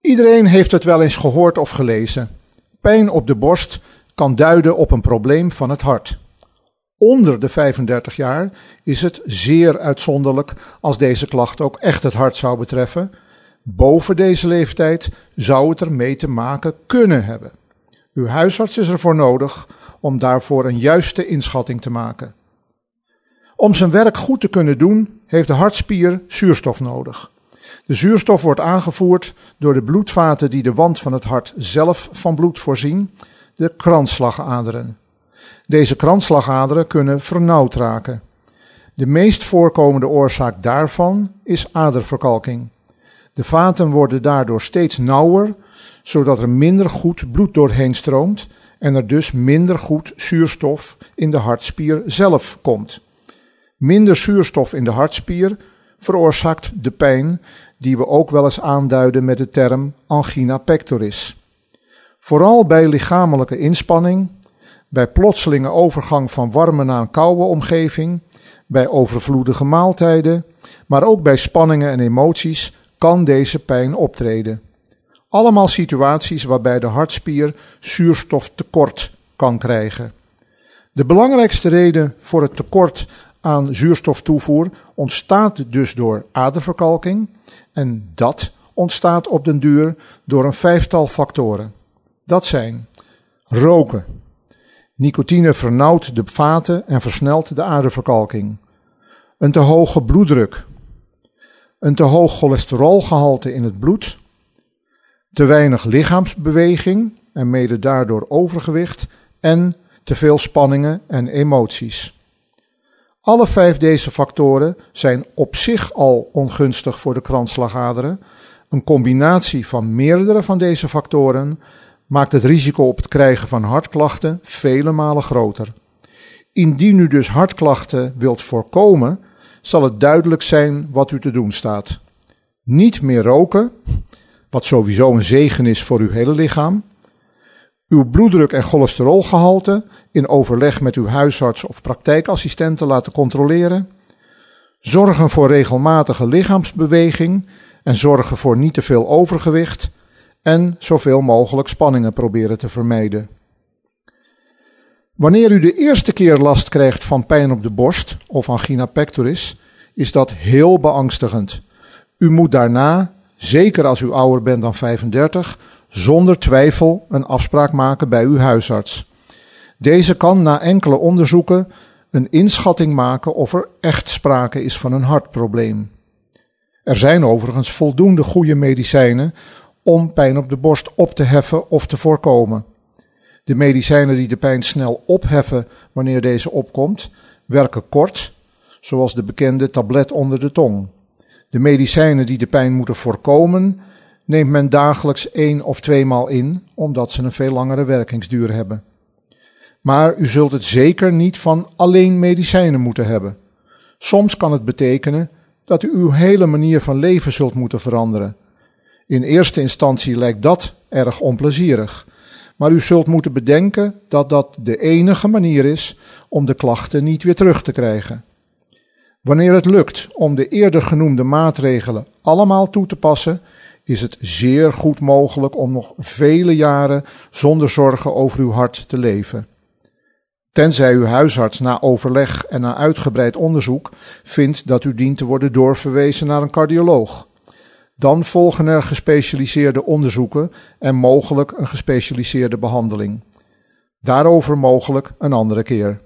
Iedereen heeft het wel eens gehoord of gelezen. Pijn op de borst kan duiden op een probleem van het hart. Onder de 35 jaar is het zeer uitzonderlijk als deze klacht ook echt het hart zou betreffen. Boven deze leeftijd zou het ermee te maken kunnen hebben. Uw huisarts is ervoor nodig om daarvoor een juiste inschatting te maken. Om zijn werk goed te kunnen doen, heeft de hartspier zuurstof nodig. De zuurstof wordt aangevoerd door de bloedvaten die de wand van het hart zelf van bloed voorzien, de kransslagaderen. Deze kransslagaderen kunnen vernauwd raken. De meest voorkomende oorzaak daarvan is aderverkalking. De vaten worden daardoor steeds nauwer, zodat er minder goed bloed doorheen stroomt en er dus minder goed zuurstof in de hartspier zelf komt. Minder zuurstof in de hartspier veroorzaakt de pijn die we ook wel eens aanduiden met de term angina pectoris. Vooral bij lichamelijke inspanning, bij plotselinge overgang van warme naar een koude omgeving, bij overvloedige maaltijden, maar ook bij spanningen en emoties kan deze pijn optreden. Allemaal situaties waarbij de hartspier zuurstoftekort kan krijgen. De belangrijkste reden voor het tekort aan zuurstoftoevoer ontstaat dus door aderverkalking en dat ontstaat op den duur door een 5-tal factoren. Dat zijn roken. Nicotine vernauwt de vaten en versnelt de aderverkalking. Een te hoge bloeddruk. Een te hoog cholesterolgehalte in het bloed. Te weinig lichaamsbeweging en mede daardoor overgewicht en te veel spanningen en emoties. Alle 5 deze factoren zijn op zich al ongunstig voor de kransslagaderen. Een combinatie van meerdere van deze factoren maakt het risico op het krijgen van hartklachten vele malen groter. Indien u dus hartklachten wilt voorkomen, zal het duidelijk zijn wat u te doen staat. Niet meer roken, wat sowieso een zegen is voor uw hele lichaam. Uw bloeddruk en cholesterolgehalte in overleg met uw huisarts of praktijkassistenten laten controleren. Zorgen voor regelmatige lichaamsbeweging en zorgen voor niet te veel overgewicht. En zoveel mogelijk spanningen proberen te vermijden. Wanneer u de eerste keer last krijgt van pijn op de borst of angina pectoris, is dat heel beangstigend. U moet daarna, zeker als u ouder bent dan 35, zonder twijfel een afspraak maken bij uw huisarts. Deze kan na enkele onderzoeken een inschatting maken of er echt sprake is van een hartprobleem. Er zijn overigens voldoende goede medicijnen om pijn op de borst op te heffen of te voorkomen. De medicijnen die de pijn snel opheffen wanneer deze opkomt, werken kort, zoals de bekende tablet onder de tong. De medicijnen die de pijn moeten voorkomen, neemt men dagelijks 1 of 2 maal in, omdat ze een veel langere werkingsduur hebben. Maar u zult het zeker niet van alleen medicijnen moeten hebben. Soms kan het betekenen dat u uw hele manier van leven zult moeten veranderen. In eerste instantie lijkt dat erg onplezierig, maar u zult moeten bedenken dat dat de enige manier is om de klachten niet weer terug te krijgen. Wanneer het lukt om de eerder genoemde maatregelen allemaal toe te passen, is het zeer goed mogelijk om nog vele jaren zonder zorgen over uw hart te leven. Tenzij uw huisarts na overleg en na uitgebreid onderzoek vindt dat u dient te worden doorverwezen naar een cardioloog. Dan volgen er gespecialiseerde onderzoeken en mogelijk een gespecialiseerde behandeling. Daarover mogelijk een andere keer.